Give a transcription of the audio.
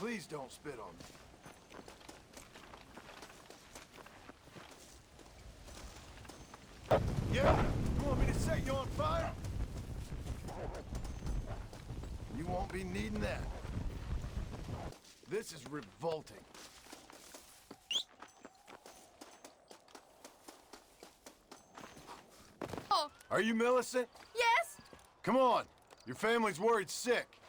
Please don't spit on me. Yeah? You want me to set you on fire? You won't be needing that. This is revolting. Oh, Are you Millicent? yes? Come on. Your family's worried sick.